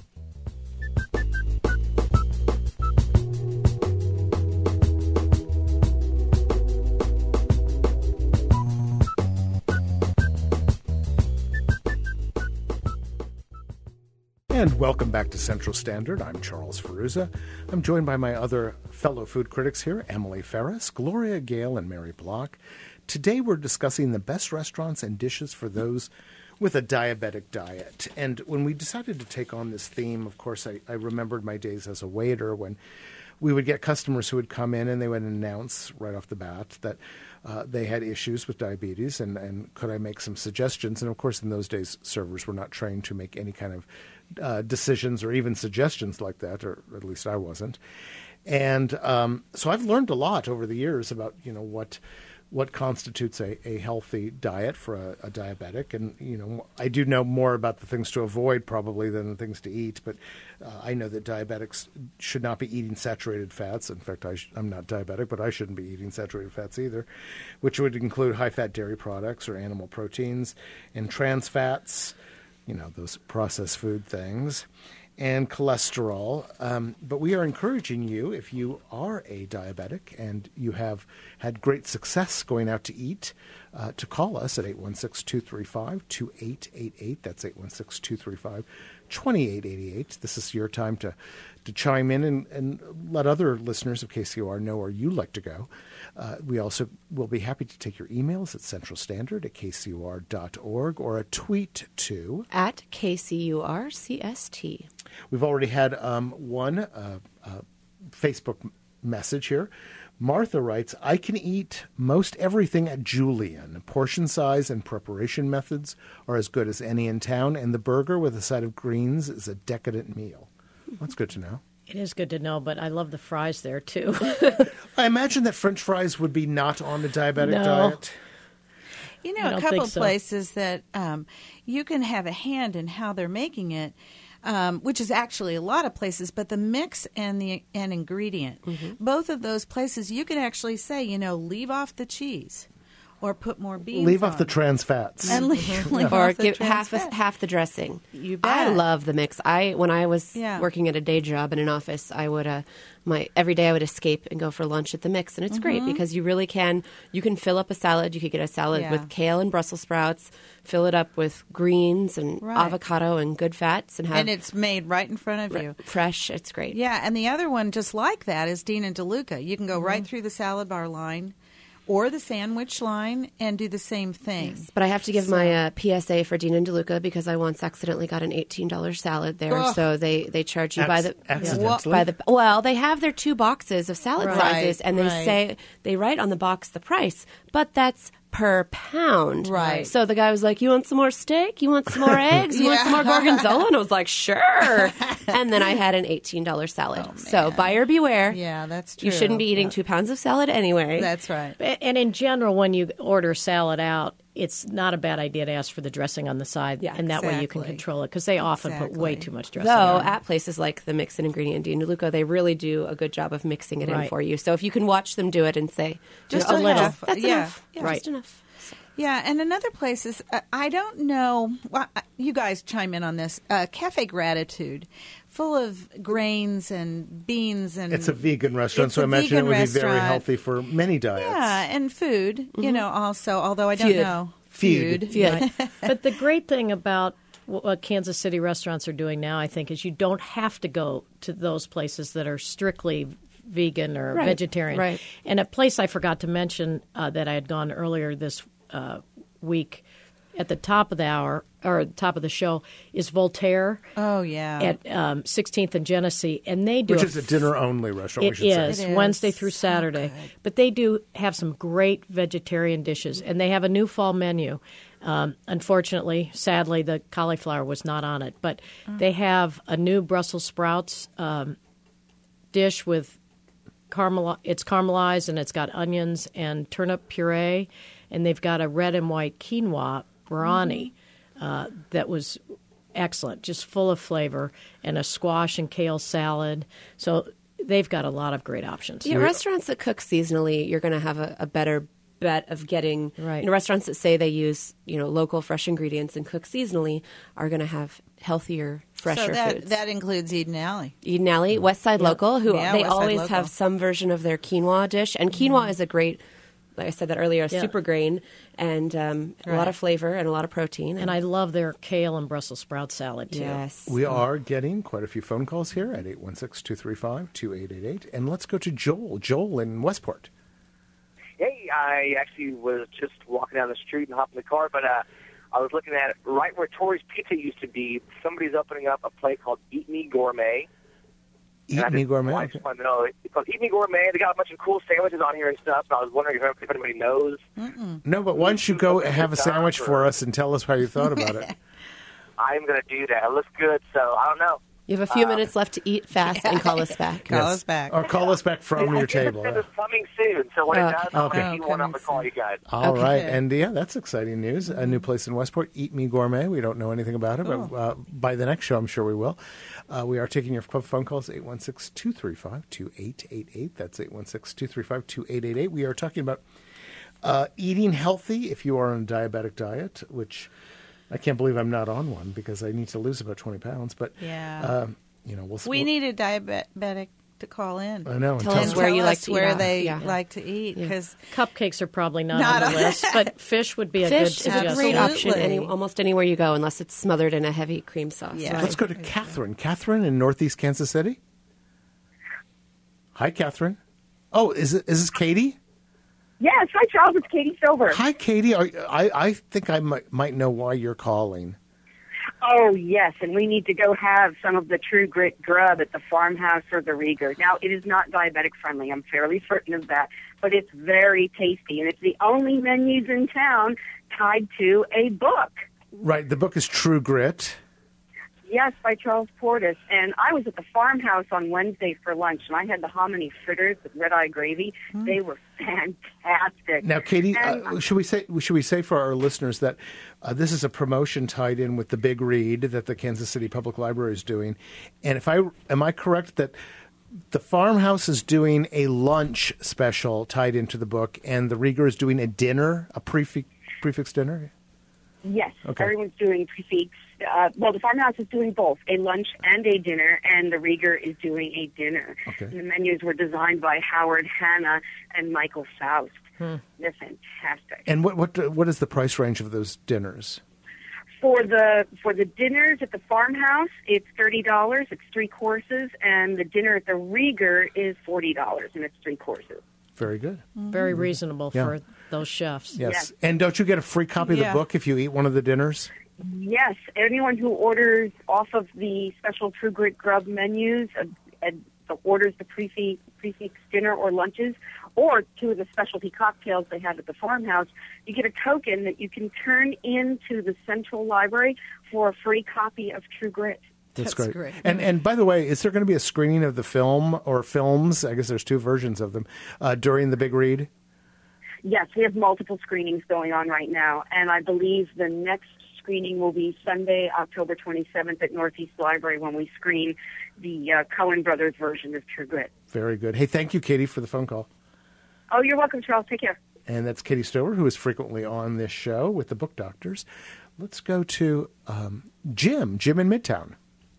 And welcome back to Central Standard. I'm Charles Ferruza. I'm joined by my other fellow food critics here, Emily Ferris, Gloria Gale, and Mary Block. Today we're discussing the best restaurants and dishes for those with a diabetic diet. And when we decided to take on this theme, of course, I, I remembered my days as a waiter when we would get customers who would come in and they would announce right off the bat that uh, they had issues with diabetes and, and could I make some suggestions. And, of course, in those days, servers were not trained to make any kind of uh, decisions or even suggestions like that, or at least I wasn't. And um, so I've learned a lot over the years about, you know, what what constitutes a, a healthy diet for a, a diabetic. And, you know, I do know more about the things to avoid probably than the things to eat. But uh, I know that diabetics should not be eating saturated fats. In fact, I sh- I'm not diabetic, but I shouldn't be eating saturated fats either, which would include high-fat dairy products or animal proteins and trans fats, you know, those processed food things, and cholesterol. Um, but we are encouraging you, if you are a diabetic and you have had great success going out to eat, uh, to call us at eight one six, two three five, two eight eight eight. That's eight one six, two three five, two eight eight eight. This is your time to, to chime in and, and let other listeners of K C O R know where you like to go. Uh, we also will be happy to take your emails at Central Standard at K C O R dot org or a tweet to
At K C U R C S T.
We've already had um, one uh, uh, Facebook m- message here. Martha writes, I can eat most everything at Julian. Portion size and preparation methods are as good as any in town, and the burger with a side of greens is a decadent meal. That's good to know.
It is good to know, but I love the fries there, too.
I imagine that French fries would be not on a diabetic
No.
diet.
You
I
know, a
don't
couple
think
of
so.
places that um, you can have a hand in how they're making it, um, which is actually a lot of places, but the mix and the and ingredient, both of those places, you can actually say, you know, leave off the cheese or put more beans
Leave off
on
the
it.
trans fats.
and leave, leave
Or
off the
give
trans
half
fat.
a, half the dressing.
You
I
bet.
love the mix. I when I was
Yeah.
working at a day job in an office, I would uh, my every day I would escape and go for lunch at the mix, and it's
Mm-hmm.
great because you really can. You can fill up a salad. You could get a salad
Yeah.
with kale and Brussels sprouts. Fill it up with greens and
Right.
avocado and good fats, and have
And it's made right in front of
re-
you.
fresh. It's great.
Yeah, and the other one just like that is Dean and DeLuca. You can go
Mm-hmm.
right through the salad bar line or the sandwich line and do the same thing.
But I have to give my uh, P S A for Dean and DeLuca because I once accidentally got an eighteen dollars salad there.
Ugh.
So they, they charge you by
Acc-
the
accidentally?
by the well, they have their two boxes of salad
Right,
sizes, and they
right.
say they write on the box the price, but that's per pound.
Right.
So the guy was like, "You want some more steak? You want some more eggs? You want some more gorgonzola?" And I was like, "Sure." And then I had an eighteen dollars salad. so buyer beware.
Yeah, that's true.
You shouldn't be eating
Yeah.
two pounds of salad anyway.
That's right.
And in general, when you order salad out, it's not a bad idea to ask for the dressing on the side,
Yeah,
and that way you can
exactly.
control it, because they often put way
Exactly.
too much dressing
Though
on.
at places like the Mix and Ingredient Dean DeLuca, they really do a good job of mixing it in
Right.
for you. So if you can watch them do it and say,
Just
you know,
a
"Oh, that's-
half,
that's
yeah.
enough, yeah,
Right.
just enough."
Yeah, and another place is, uh, I don't know, well, uh, you guys chime in on this, uh, Cafe Gratitude, full of grains and beans and...
It's a vegan restaurant,
It's
so I
a
imagine it
vegan
would be very
restaurant.
healthy for many diets.
Yeah, and food, you know, also, although I don't
Feud.
know.
Feud.
Yeah.
But the great thing about what Kansas City restaurants are doing now, I think, is you don't have to go to those places that are strictly vegan or
Right,
vegetarian.
right.
And a place I forgot to mention uh, that I had gone earlier this uh, week at the top of the hour or top of the show is Voltaire
Oh, yeah.
at um, sixteenth and Genesee, and they do
Which
a
is a dinner-only restaurant, we
It
should
is,
say.
It is.
Wednesday through
So
Saturday.
good.
But they do have some great vegetarian dishes, and they have a new fall menu. Um, unfortunately, sadly, the cauliflower was not on it. But they have a new Brussels sprouts um, dish with caramel. It's caramelized, and it's got onions and turnip puree. And they've got a red and white quinoa biryani uh, that was excellent, just full of flavor, and a squash and kale salad. So they've got a lot of great options.
Yeah, restaurants that cook seasonally, you're going to have a, a better bet of getting.
Right.
You know, restaurants that say they use you know local fresh ingredients and cook seasonally are going to have healthier, fresher
so that,
foods.
that includes Eden Alley.
Eden Alley, West Side Local, who
Yeah,
they
West Side
always
Local.
have some version of their quinoa dish, and quinoa is a great. Like I said that earlier, a
Yeah.
super grain and um, a lot
Right.
of flavor and a lot of protein.
And I love their kale and Brussels sprout salad, too.
yes,
We are getting quite a few phone calls here at eight one six, two three five, two eight eight eight. And let's go to Joel. Joel in Westport.
Hey, I actually was just walking down the street and hopped in the car, but uh, I was looking at right where Tori's Pizza used to be. Somebody's opening up a place called Eat Me Gourmet.
Eat
And I
Me
just-
Gourmet.
I
Okay.
just wanted to know. It's called Eat Me Gourmet. They got a bunch of cool sandwiches on here and stuff. And I was wondering if, if anybody knows.
No, but why don't you go have a sandwich for us and tell us how you thought about it?
I'm going to do that. It looks good, so I don't know.
you have a few minutes left to eat fast and call us back.
Call
Yes.
us back.
Or call us back from
I
your
think
table.
It's coming soon, so when
Okay.
it does, I'll
Okay.
get you one. I'm going to call you guys.
All right,
Okay.
and yeah, that's exciting news. A new place in Westport, Eat Me Gourmet. We don't know anything about it, but uh, by the next show, I'm sure we will. Uh, we are taking your phone calls, eight one six, two three five, two eight eight eight. That's eight one six, two three five, two eight eight eight. We are talking about uh, eating healthy if you are on a diabetic diet, which I can't believe I'm not on one because I need to lose about twenty pounds. But,
Yeah.
um, you know, we'll
We
we'll,
need a diabetic to call in.
I know. and
Tell
tell
us
us
where
Tell
you
us
like to eat
where
out.
they
Yeah.
like to eat, because
Cupcakes are probably not,
Not
on
on-
the list, but fish would be a
Fish
good
is a
suggestion.
great option
Absolutely.
any, almost anywhere you go, unless it's smothered in a heavy cream sauce.
Yeah.
Let's go to Catherine. Catherine in Northeast Kansas City. Hi, Catherine. Oh, is it is this Katie?
Yes, hi Charles, it's Katie Silver.
Hi, Katie. Are, I I think I might, might know why you're calling.
Oh yes, and we need to go have some of the True Grit grub at the farmhouse or the Rieger. Now it is not diabetic friendly, I'm fairly certain of that, but it's very tasty, and it's the only menus in town tied to a book.
Right. The book is True Grit.
Yes, by Charles Portis. And I was at the farmhouse on Wednesday for lunch, and I had the hominy fritters with red-eye gravy. They were fantastic.
Now, Katie,
And-
uh, should we say should we say for our listeners that uh, this is a promotion tied in with the Big Read that the Kansas City Public Library is doing? And if I am I correct that the farmhouse is doing a lunch special tied into the book, and the Rieger is doing a dinner, a prefix prefix dinner?
Yes,
Okay.
everyone's doing prefix. Uh, well, the farmhouse is doing both, a lunch and a dinner, and the Rieger is doing a dinner.
Okay.
And the menus were designed by Howard Hanna and Michael Faust. They're fantastic.
And what what what is the price range of those dinners?
For the for the dinners at the farmhouse, it's thirty dollars. It's three courses, and the dinner at the Rieger is forty dollars, and it's three courses.
Very good.
Very reasonable
Yeah.
for those chefs.
Yes.
Yes.
And don't you get a free copy of
Yeah.
the book if you eat one of the dinners?
Yes, anyone who orders off of the special True Grit Grub menus, uh, uh, orders the prefix, prefix dinner or lunches, or two of the specialty cocktails they have at the farmhouse, you get a token that you can turn into the Central Library for a free copy of True Grit.
That's,
That's
great.
great.
And and by the way, is there going to be a screening of the film or films? I guess there's two versions of them uh, during the Big Read.
Yes, we have multiple screenings going on right now, and I believe the next screening will be Sunday, October twenty-seventh at Northeast Library when we screen the uh, Coen Brothers version of True Grit.
Very good. Hey, thank you, Katie, for the phone call.
Oh, you're welcome, Charles. Take care.
And that's Katie Stover, who is frequently on this show with the Book Doctors. Let's go to um, Jim. Jim in Midtown.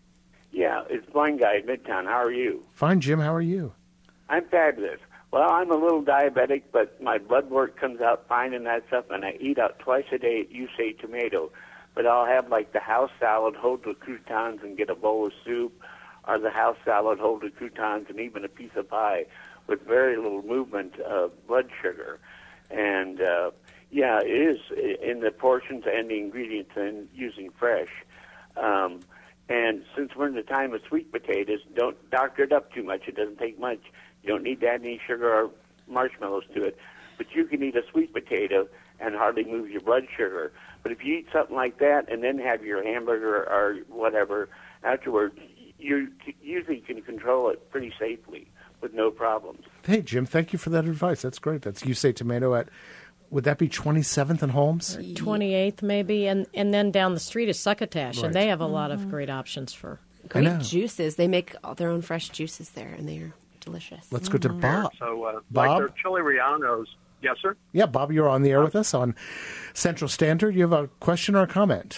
Yeah, it's Blind Guy at Midtown. How are you?
Fine, Jim. How are you?
I'm fabulous. Well, I'm a little diabetic, but my blood work comes out fine and that stuff, and I eat out twice a day at You Say Tomato. But I'll have, like, the house salad, hold the croutons, and get a bowl of soup, or the house salad, hold the croutons, and even a piece of pie with very little movement of blood sugar. And, uh, Yeah, it is in the portions and the ingredients and using fresh. Um, and since we're in the time of sweet potatoes, don't doctor it up too much. It doesn't take much. You don't need to add any sugar or marshmallows to it. But you can eat a sweet potato and hardly move your blood sugar. But if you eat something like that and then have your hamburger or whatever afterwards, you usually can control it pretty safely with no problems.
Hey, Jim, thank you for that advice. That's great. That's You Say Tomato at, would that be twenty-seventh and Holmes?
twenty-eighth maybe, and, and then down the street is Succotash,
Right.
and they have a lot
Mm-hmm.
of great options for...
Great juices. They make all their own fresh juices there, and they are delicious.
Let's go to
Mm-hmm.
Bob.
So, uh,
Bob?
like their chili rianos. Yes, sir?
Yeah, Bob, you're on the air with us on Central Standard. You have a question or a comment?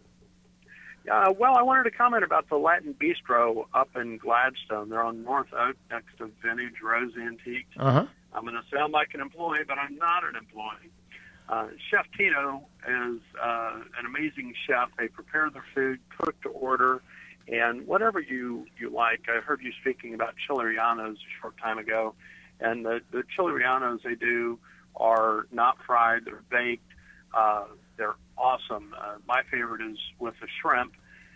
Uh, well, I wanted to comment about the Latin Bistro up in Gladstone. They're on North Oak next to Vintage Rose Antiques.
Uh-huh.
I'm going to sound like an employee, but I'm not an employee. Uh, Chef Tito is uh, an amazing chef. They prepare their food, cook to order, and whatever you, you like. I heard you speaking about chilerianos a short time ago, and the, the chilerianos they do are not fried. They're baked. Uh, they're awesome. Uh, my favorite is with the shrimp,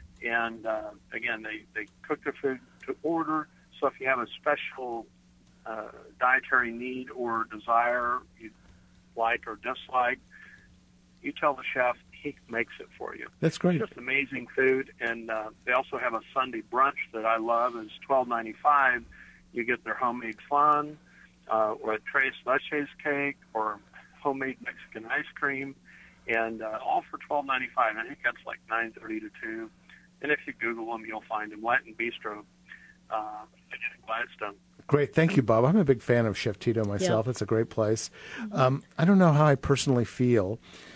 and uh, again, they, they cook their food to order, so if you have a special uh, dietary need or desire you like or dislike, you tell the chef, he makes it for you.
That's great.
It's just amazing food, and uh, they also have a Sunday brunch that I love. It's twelve ninety-five. You get their homemade flan, uh, or a tres leches cake, or homemade Mexican ice cream, and uh, all for twelve ninety-five. I think that's like nine thirty to two. And if you Google them, you'll find them. Latin Bistro, uh, in Gladstone.
Great. Thank you, Bob. I'm a big fan of Chef Tito myself.
Yeah.
It's a great place. Um, I don't know how I personally feel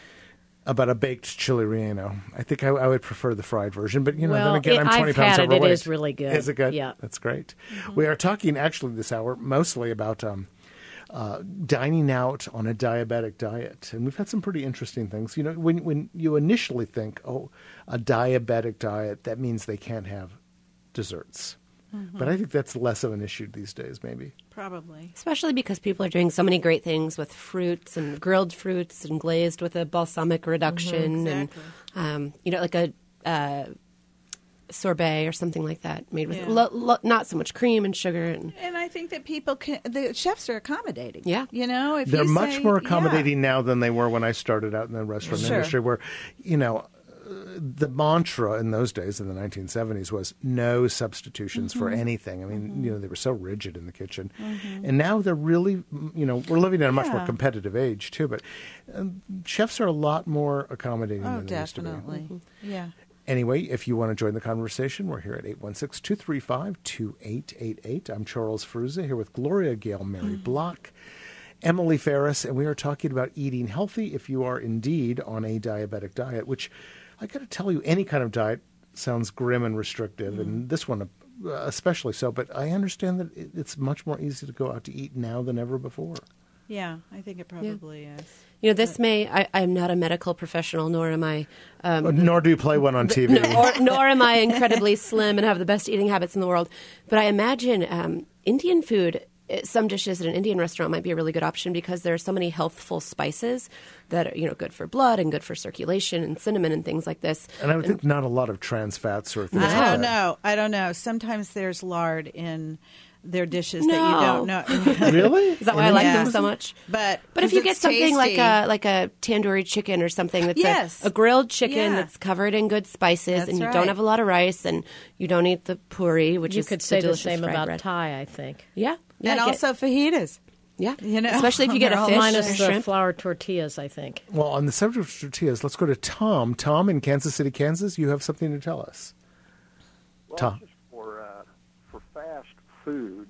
about a baked chili relleno. I think I, I would prefer the fried version, but you know,
Well,
then again,
it-
I'm
I've
twenty pounds
had it. It
overweight.
is really good.
Is it good?
Yeah.
That's great. We are talking actually this hour mostly about um, uh, dining out on a diabetic diet, and we've had some pretty interesting things. You know, when when you initially think, oh, a diabetic diet, that means they can't have desserts. But I think that's less of an issue these days, maybe.
Probably.
Especially because people are doing so many great things with fruits and grilled fruits and glazed with a balsamic reduction
Exactly.
and, um, you know, like a uh, sorbet or something like that made with
Yeah.
lo- lo- not so much cream and sugar. And
And I think that people can, the chefs are accommodating.
Yeah.
You know, if
They're
you
much
say-
more
yeah.
accommodating now than they were when I started out in the restaurant
Sure.
industry, where, you know, the mantra in those days in the nineteen seventies was no substitutions for
Mm-hmm.
anything. I mean, you know, they were so rigid in the kitchen. And now they're really, you know, we're living in a much more
Yeah.
competitive age, too. But um, chefs are a lot more accommodating
Oh,
than they used to be.
definitely. Yeah.
Anyway, if you want to join the conversation, we're here at eight one six, two three five, two eight eight eight. I'm Charles Fruza here with Gloria Gail, Mary Block, Emily Ferris, and we are talking about eating healthy if you are indeed on a diabetic diet, which I got to tell you, any kind of diet sounds grim and restrictive, and this one uh, especially so, but I understand that it- it's much more easy to go out to eat now than ever before.
Yeah, I think it probably is.
you know, this may I, I'm not a medical professional, nor am I. Um,
Nor do you play one on T V.
nor, nor am I incredibly slim and have the best eating habits in the world. But I imagine um, Indian food, eh, some dishes at an Indian restaurant might be a really good option because there are so many healthful spices that are, you know, good for blood and good for circulation and cinnamon and things like this.
And I would think not a lot of trans fats or things like
I don't
that.
know. I don't know. Sometimes there's lard in their dishes that
No.
you don't know.
Really?
Is that why I like
Yeah.
them so much?
But
But if
'cause
you get
it's
something like
tasty.
a like a tandoori chicken or something that's
Yes.
a, a grilled chicken
Yeah.
that's covered in good spices
That's
and you
right.
don't have a lot of rice and you don't eat the puri, which
You
is
could say the
delicious
same
fried
about
bread.
Thai, I think.
Yeah, yeah,
and
get-
also fajitas.
yeah,
you know,
especially if you get
they're
a
all
fish
Minus
or
the
shrimp.
flour tortillas, I think.
Well, on the subject of tortillas, let's go to Tom. Tom in Kansas City, Kansas. You have something to tell us.
Well,
Tom.
just for uh, for fast food,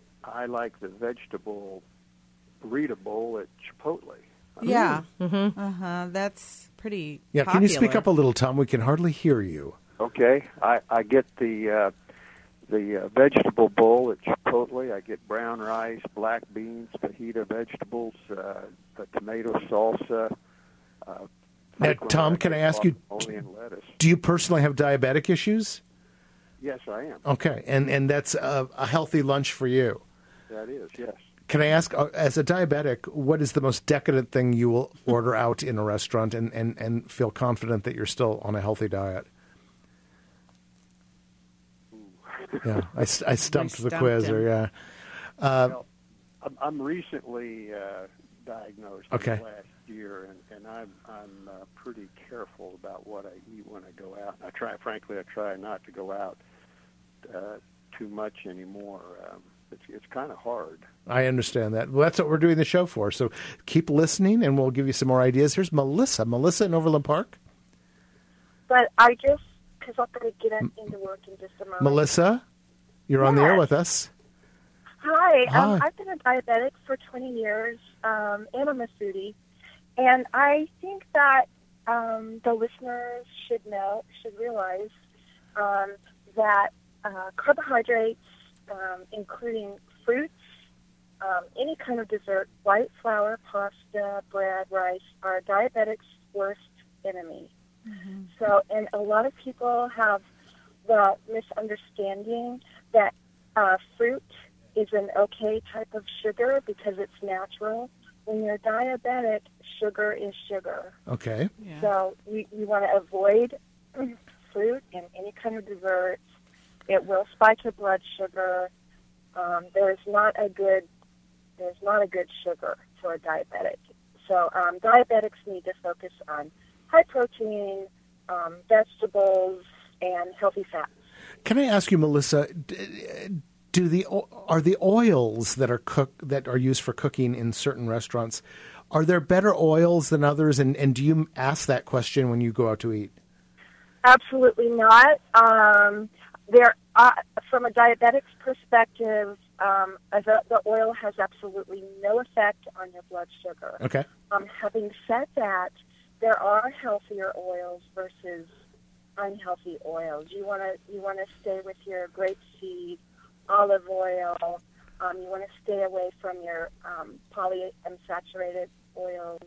I like the vegetable burrito bowl at Chipotle.
Yeah.
Mm-hmm.
Uh huh. That's pretty.
Yeah,
popular.
can you speak up a little, Tom? We can hardly hear you.
Okay, I, I get the uh, the uh, vegetable bowl at Chipotle. I get brown rice, black beans, fajita vegetables, uh, the tomato salsa. Uh,
Now,
frequently
Tom,
I
can I
get
ask you,
guacamole and lettuce.
do you personally have diabetic issues?
Yes, I am.
Okay, and, and that's a, a healthy lunch for you.
That is, yes.
Can I ask, uh, as a diabetic, what is the most decadent thing you will order out in a restaurant and, and, and feel confident that you're still on a healthy diet? Yeah, I, I stumped the
stumped
quizzer, yeah. Uh,
well, I'm- I'm recently uh, diagnosed
Okay.
in the last year, and, and I'm I'm uh, pretty careful about what I eat when I go out. I try, frankly, I try not to go out uh, too much anymore. Um, it's it's kind of hard.
I understand that. Well, that's what we're doing the show for. So keep listening, and we'll give you some more ideas. Here's Melissa. Melissa in Overland Park.
But I just, because I'm going to get in- into work in just a moment.
Melissa, you're on the air
Yes.
with us.
Hi.
Hi.
Um, I've been a diabetic for twenty years, um, and I'm a foodie. And I think that um, the listeners should know, should realize um, that uh, carbohydrates, um, including fruits, um, any kind of dessert, white flour, pasta, bread, rice, are diabetics' worst enemy.
Mm-hmm.
So, and a lot of people have the misunderstanding that uh, fruit is an okay type of sugar because it's natural. When you're diabetic, sugar is sugar.
Okay.
Yeah.
So you, you want to avoid fruit and any kind of desserts. It will spike your blood sugar. Um, there's not a good there's not a good sugar for a diabetic. So um, diabetics need to focus on high protein, um, vegetables, and healthy fats.
Can I ask you, Melissa, d- do the are the oils that are cook that are used for cooking in certain restaurants, are there better oils than others? And, and do you ask that question when you go out to eat?
Absolutely not. Um, there, uh, from a diabetic's perspective, um, the, the oil has absolutely no effect on your blood sugar.
Okay.
Um, having said that, there are healthier oils versus unhealthy oils. You want to you want to stay with your grapeseed, olive oil. Um, you want to stay away from your um, polyunsaturated oils.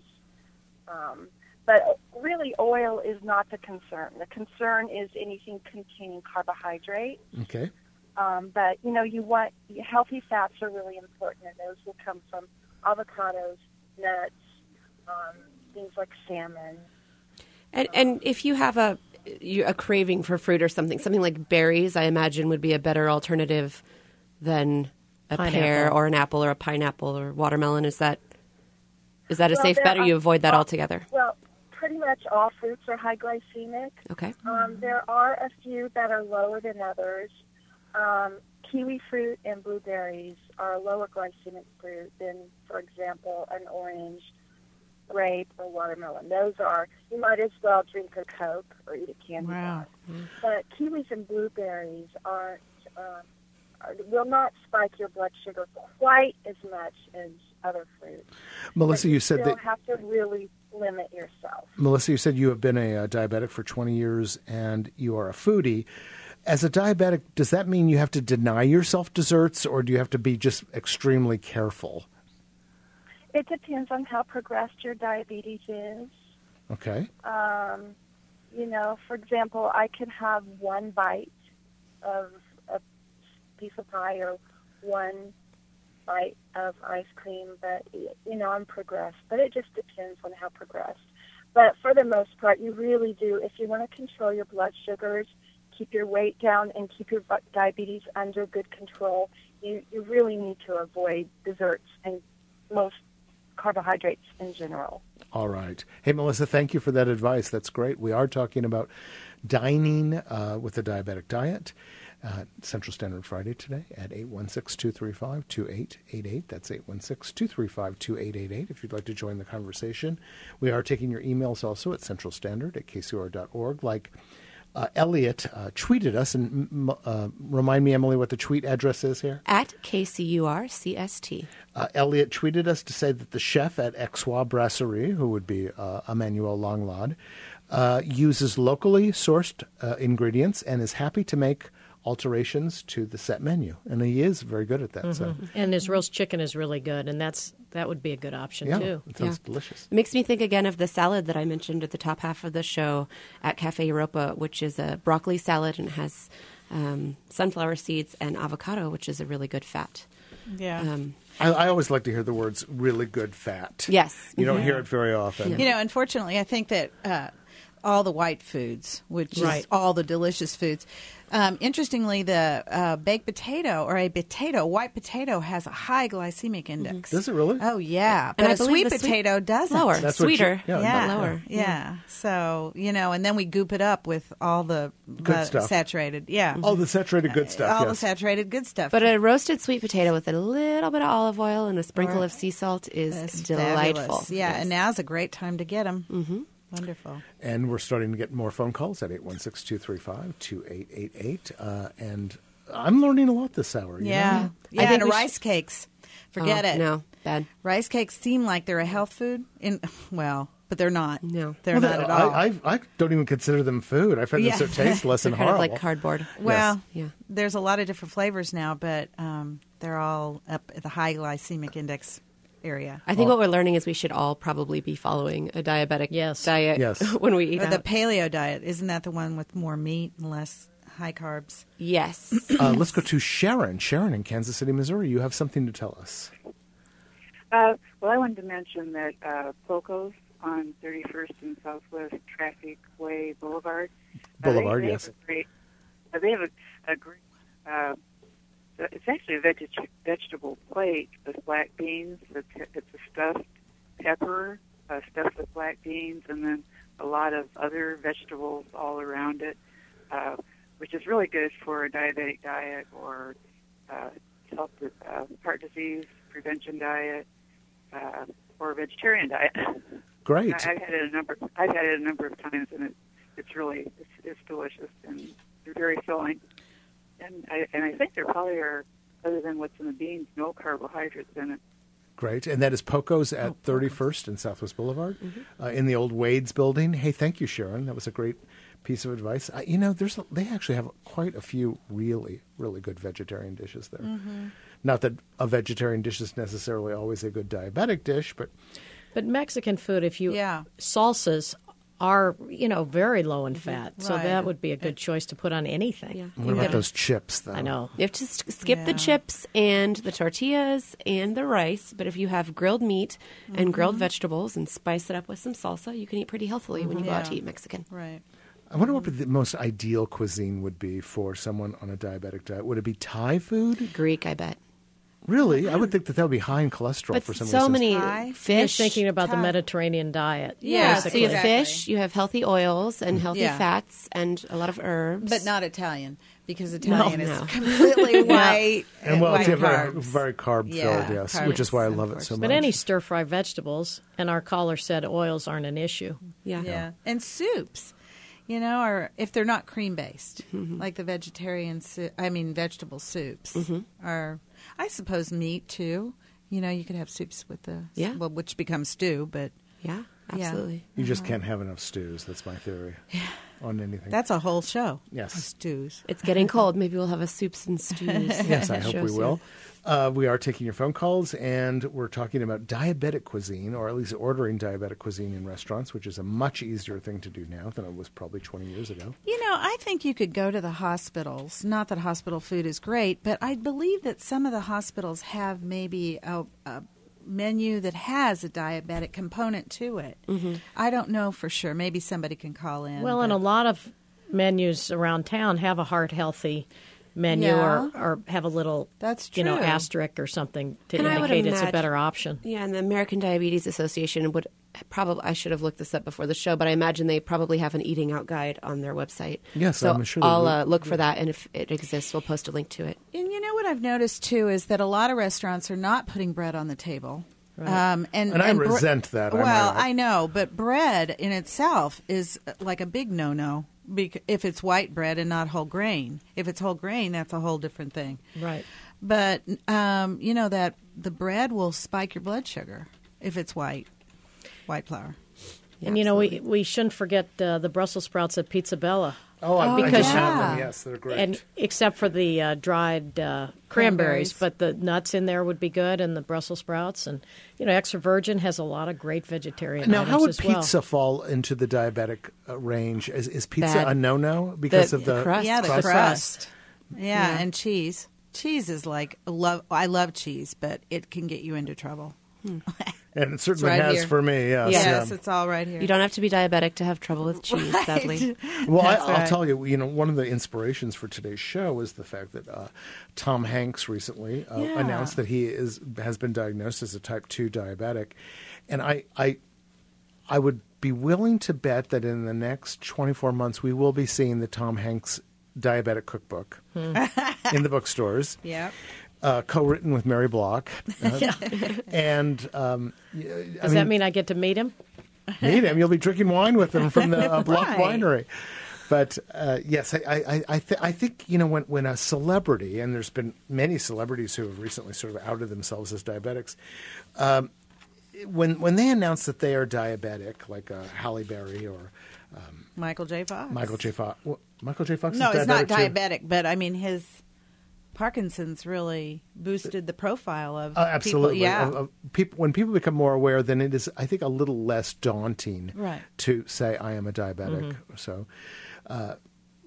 Um, but really, oil is not the concern. The concern is anything containing carbohydrate.
Okay.
Um, but, you know, you want healthy fats are really important, and those will come from avocados, nuts, um, things like salmon.
And and if you have a you, a craving for fruit or something, something like berries, I imagine would be a better alternative than a
Pineapple.
pear or an apple or a pineapple or watermelon. Is that is that a
Well,
safe
there
bet, or
are-
you avoid that
well,
altogether?
Well, pretty much all fruits are high glycemic.
Okay.
Um, there are a few that are lower than others. Um, kiwi fruit and blueberries are a lower glycemic fruit than, for example, an orange, grape, or watermelon. Those are, you might as well drink a Coke or eat a candy
Wow.
bar. But kiwis and blueberries aren't, um, are, will not spike your blood sugar quite as much as other fruits.
Melissa,
But
you said
still
that
have to really limit yourself.
Melissa, you said you have been a, uh diabetic for twenty years and you are a foodie. As a diabetic, does that mean you have to deny yourself desserts, or do you have to be just extremely careful?
It depends on how progressed your diabetes is.
Okay.
Um, you know, for example, I could have one bite of a piece of pie or one bite of ice cream, but, you know, I'm progressed. But it just depends on how progressed. But for the most part, you really do, if you want to control your blood sugars, keep your weight down, and keep your bu- diabetes under good control, you, you really need to avoid desserts and most carbohydrates in general.
All right. Hey, Melissa, thank you for that advice. That's great. We are talking about dining uh, with a diabetic diet. Uh, Central Standard Friday today at eight one six, two three five, two eight eight eight. That's eight one six, two three five, two eight eight eight if you'd like to join the conversation. We are taking your emails also at central standard at k c o r dot org. Like uh, Elliot uh, tweeted us, and m- uh, remind me, Emily, what the tweet address is here?
At K C U R C S T.
Uh, Elliot tweeted us to say that the chef at Exwa Brasserie, who would be uh, Emmanuel Langlade, uh, uses locally sourced uh, ingredients and is happy to make alterations to the set menu, and he is very good at that. So,
Mhm. And his roast chicken is really good, and that's that would be a good option
yeah,
too.
it sounds delicious.
It makes me think again of the salad that I mentioned at the top half of the show at Cafe Europa, which is a broccoli salad and has um, sunflower seeds and avocado, which is a really good fat.
Yeah.
Um,
I, I always like to hear the words "really good fat."
Yes.
You don't
Mhm.
hear it very often.
You know, unfortunately, I think that uh, all the white foods, which
Right.
is all the delicious foods, um, interestingly, the uh, baked potato or a potato, white potato, has a high glycemic index.
Does it really?
Oh, yeah.
And
But
I
a
believe
sweet
the sweet-
potato doesn't.
Lower,
That's what you-
sweeter,
yeah,
Yeah,
but lower.
Yeah. So, you know, and then we goop it up with all the
Good
uh,
stuff.
saturated. Yeah.
All the saturated good stuff.
all the
yes.
saturated good stuff.
But a roasted sweet potato with a little bit of olive oil and a sprinkle
Or-
of sea salt is
That's
delightful.
fabulous. Yeah,
Yes.
and now's a great time to get them.
Mm-hmm.
Wonderful.
And we're starting to get more phone calls at eight one six, two three five, two eight eight eight. Uh, and I'm learning a lot this hour. you
Yeah.
know?
Yeah,
I think
and
we
rice cakes. Forget
Oh,
it.
No, bad.
Rice cakes seem like they're a health food. In well, but they're not.
No.
They're
Well,
not
they-
at all.
I, I, I don't even consider them food. I find
Yeah.
them so tasteless
They're
and
kind of
horrible.
like cardboard.
well,
Yeah.
there's a lot of different flavors now, but um, they're all up at the high glycemic index area.
I think what we're learning is we should all probably be following a diabetic
Yes.
diet
Yes.
when we eat
Or the
out.
paleo diet. Isn't that the one with more meat and less high carbs?
Yes.
Uh, let's go to Sharon. Sharon in Kansas City, Missouri. You have something to tell us.
Uh, well, I wanted to mention that uh, Poco's on thirty-first and Southwest Traffic Way Boulevard. uh,
Boulevard,
they, they
yes.
Have a great, uh, they have a, a great. Uh, it's actually a veg- vegetable plate with black beans. It's, it's a stuffed pepper, uh, stuffed with black beans, and then a lot of other vegetables all around it, uh, which is really good for a diabetic diet or uh, health, uh, heart disease prevention diet. Uh, or a vegetarian diet.
Great.
I, I've had it a number. I've had it a number of times, and it, it's really it's, it's delicious and very filling. And I and I think there probably are, other than what's in the beans, no carbohydrates in it.
Great. And that is Poco's at thirty-first and Southwest Boulevard uh, in the old Wade's building. Hey, thank you, Sharon. That was a great piece of advice. Uh, you know, there's a, they actually have quite a few really, really good vegetarian dishes there.
Mm-hmm.
Not that a vegetarian dish is necessarily always a good diabetic dish, but
But Mexican food, if you
Yeah.
salsas are, you know, very low in fat, so
Right.
that would be a good choice to put on anything.
Yeah.
what about those chips, though?
I know.
You have to s- skip
Yeah.
the chips and the tortillas and the rice, but if you have grilled meat and grilled vegetables and spice it up with some salsa, you can eat pretty healthily when you go out to
Yeah.
eat Mexican.
Right.
I wonder what the most ideal cuisine would be for someone on a diabetic diet. Would it be Thai food?
Greek, I bet.
Really? I would think that that would be high in cholesterol
But
for some
so
reason.
many
Thai?
You're
fish.
thinking about the
Thai.
Mediterranean diet.
Yeah,
So
basically.
you have
Exactly.
fish, you have healthy oils and healthy
Yeah.
fats and a lot of herbs.
But not Italian, because Italian is
no.
completely white
And well,
white
it's yeah, very,
carbs.
very carb filled,
Yeah,
yes,
carbs,
which is why I love it so much.
But any stir fry vegetables, and our caller said oils aren't an issue.
yeah.
Yeah, and soups, you know, or if they're not cream based,
Mm-hmm.
like the vegetarian, soup, I mean vegetable soups,
Mm-hmm.
or I suppose meat too. You know, you could have soups with the
Yeah.
well, which becomes stew, but
Yeah,
Yeah.
absolutely.
You just can't have enough stews. That's my theory on anything.
that's a whole show.
Yes.
stews.
It's getting cold. Maybe we'll have a soups and stews.
Yes, I hope
show
we
soon.
will. Uh, we are taking your phone calls, and we're talking about diabetic cuisine, or at least ordering diabetic cuisine in restaurants, which is a much easier thing to do now than it was probably twenty years ago.
You know, I think you could go to the hospitals. Not that hospital food is great, but I believe that some of the hospitals have maybe a, a menu that has a diabetic component to it. Mm-hmm. I don't know for sure. Maybe somebody can call in.
Well, and a
but-
lot of menus around town have a heart healthy menu
Yeah.
or, or have a little
That's
you know
true.
asterisk or something to
And I would
indicate it's a
imagine-
better option.
Yeah, and the American Diabetes Association would probably, I should have looked this up before the show, but I imagine they probably have an eating out guide on their website.
Yes,
so
I'm sure they
I'll
would.
uh, look for that, and if it exists, we'll post a link to it.
And you know what I've noticed too is that a lot of restaurants are not putting bread on the table. Um, and
And I
bre-
resent that, I might
Well,
add.
I know, but bread in itself is uh, like a big no-no bec- if it's white bread and not whole grain. If it's whole grain, that's a whole different thing.
Right.
But um, you know that the bread will spike your blood sugar if it's white, white flour.
And, you know, we, we shouldn't forget uh, the Brussels sprouts at Pizza Bella.
Oh, I, I
Because-
just have
yeah.
them. Yes, they're great.
And except for the uh, dried uh, cranberries,
Cranberries.
but the nuts in there would be good, and the Brussels sprouts, and you know, extra virgin has a lot of great vegetarian
now,
items
how would
as well.
pizza fall into the diabetic uh, range? Is, is pizza
Bad.
a no-no because
The-
of the,
the crust.
Yeah, the
crust?
crust. Yeah,
Yeah.
and cheese. cheese is like love. I love cheese, but it can get you into trouble.
Hmm.
And it certainly
right
has
here.
for me. Yes,
yes,
yeah.
it's all right here.
You don't have to be diabetic to have trouble with cheese,
Right.
sadly.
Well, I,
That's
I'll
right.
tell you, you know, one of the inspirations for today's show is the fact that uh, Tom Hanks recently uh,
Yeah.
announced that he is has been diagnosed as a type two diabetic, and I, I, I would be willing to bet that in the next twenty-four months we will be seeing the Tom Hanks diabetic cookbook
Hmm.
in the bookstores.
Yep.
Uh, co-written with Mary Block, uh, and um, y- I
Does
mean,
that mean I get to meet him?
meet him. You'll be drinking wine with him from the uh, Block
Right.
Winery. But uh, yes, I I, I, th- I think you know when when a celebrity, and there's been many celebrities who have recently sort of outed themselves as diabetics. Um, when when they announce that they are diabetic, like uh, Halle Berry or um,
Michael J. Fox.
Michael J. Fox, well, Michael J. Fox.
No,
is
it's not
diabetic too?
diabetic, but I mean his Parkinson's really boosted the profile of
Uh, absolutely.
people. Yeah.
Of- of people, when people become more aware, then it is, I think, a little less daunting
Right.
to say I am a diabetic.
Mm-hmm.
So, uh,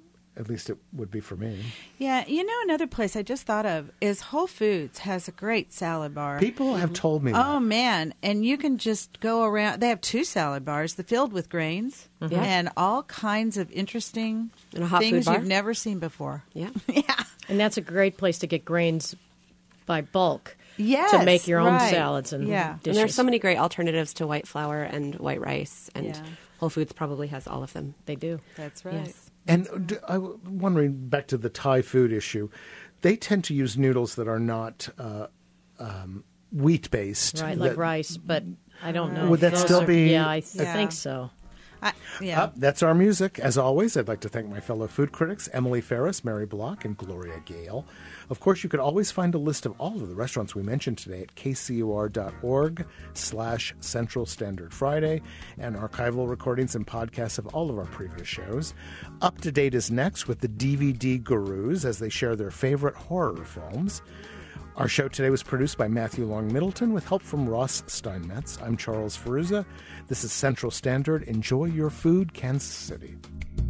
at least it would be for me.
Yeah, you know, another place I just thought of is Whole Foods has a great salad bar.
People have told me
Oh man, and you can just go around. They have two salad bars, the filled with grains
Mhm. Yeah.
and all kinds of interesting
And a hot food
things
bar?
you've never seen before.
Yeah.
yeah.
And that's a great place to get grains by bulk.
Yes,
to make your own
right.
salads and
Yeah.
dishes.
And there's so many great alternatives to white flour and white rice, and
Yeah.
Whole Foods probably has all of them.
They do.
That's right.
Yes.
And d- I'm wondering, back to the Thai food issue, they tend to use noodles that are not uh, um, wheat based.
Right, like rice, but I don't know.
Would
if
that
those
still
are-
be-
Yeah, I th-
Yeah.
think so.
I, yeah.
Uh, that's our music. As always, I'd like to thank my fellow food critics, Emily Ferris, Mary Block, and Gloria Gale. Of course, you could always find a list of all of the restaurants we mentioned today at kcur.org slash Central Standard Friday, and archival recordings and podcasts of all of our previous shows. Up to Date is next with the D V D gurus as they share their favorite horror films. Our show today was produced by Matthew Long Middleton with help from Ross Steinmetz. I'm Charles Ferruza. This is Central Standard. Enjoy your food, Kansas City.